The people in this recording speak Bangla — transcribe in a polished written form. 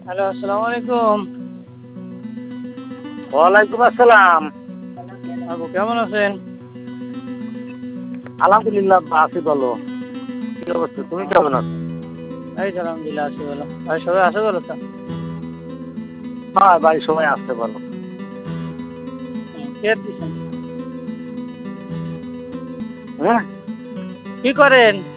হ্যালো, আসসালামু আলাইকুম। ওয়ালাইকুম আসসালাম। আপু কেমন আছেন? আলহামদুলিল্লাহ আছি ভালো। কি অবস্থা? তুমি কেমন আছো? এই তো আলহামদুলিল্লাহ আছি ভালো। আর সবাই আছে ভালো তো? হ্যাঁ ভাই, সবাই আসতে ভালো। কে দিছেন? হ্যাঁ, কি করেন?